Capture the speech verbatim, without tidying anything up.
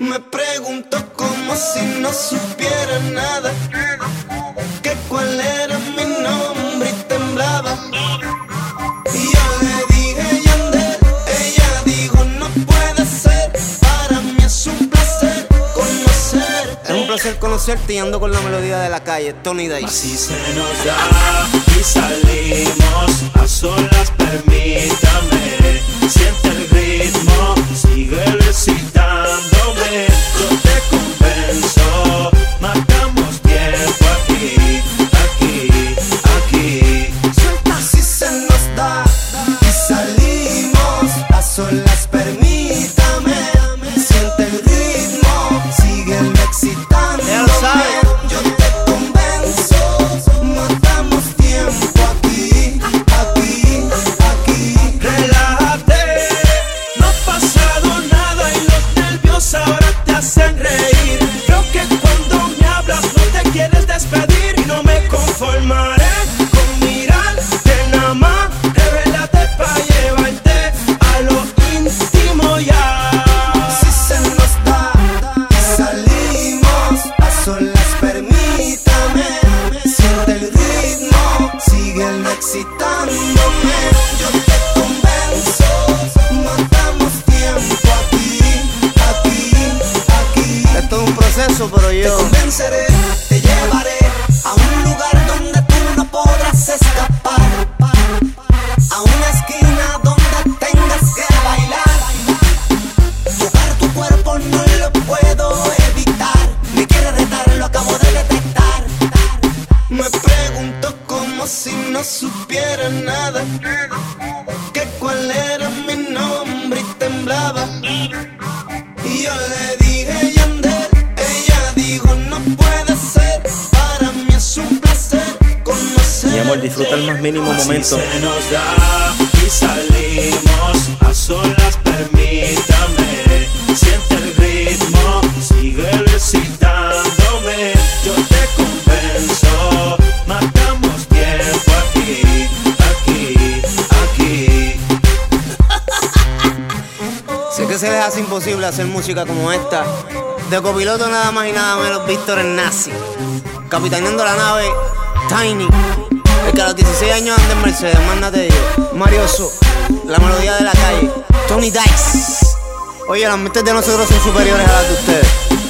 Me pregunto como si no supiera nada, que cuál era mi nombre y temblaba. Y yo le dije Yandel, ella dijo no puede ser, para mí es un placer conocer. Es un placer conocerte y ando con la melodía de la calle, Tony Dice. Así se nos da y salimos a solas, permítame. Siente el ritmo, sigue recitándome. Yo te convenzo, marcamos tiempo aquí, aquí, aquí. Suelta si se nos da y salimos a solas, permítame. Siente el ritmo, sigue excitándome. Ya lo sabes. Yo te convenzo, matamos tiempo aquí, aquí, aquí. Relájate, no ha pasado nada y los nervios ahora te hacen reír. Creo que cuando me hablas no te quieres despedir y no me conformaré con mirarte nada más. Revélate pa' llevarte a lo íntimo ya. Si se nos da y salimos a solas, permítame. Siente el ritmo, síguelo excitándome. Yo te convenzo, matamos tiempo aquí, aquí, aquí. Esto es un proceso, pero yo te convenceré, te llevaré a un lugar donde tú no podrás escapar, a una esquina donde tengas que bailar. Tocar tu cuerpo no lo puedo evitar. Me quiere retar, lo acabo de detectar. Me pregunto como si no supiera nada, que cuál era mi nombre y temblaba. Y yo le dije Yandel, ella dijo no puede ser, para mí es un placer conocer. Mi amor, disfruta el más mínimo Así momento. se nos da y salimos a solas, permítame. Siente el ritmo, sigue recitándome. Yo te convenzo, marcamos tiempo aquí, aquí, aquí. Sé que se les hace imposible hacer música como esta. De copiloto nada más y nada menos Víctor el Nazi. Capitaneando la nave, Tiny. El que a los dieciséis años anda en Mercedes, mándate yo. Marioso, la melodía de la calle, Tony Dice. Oye, las mentes de nosotros son superiores a las de ustedes.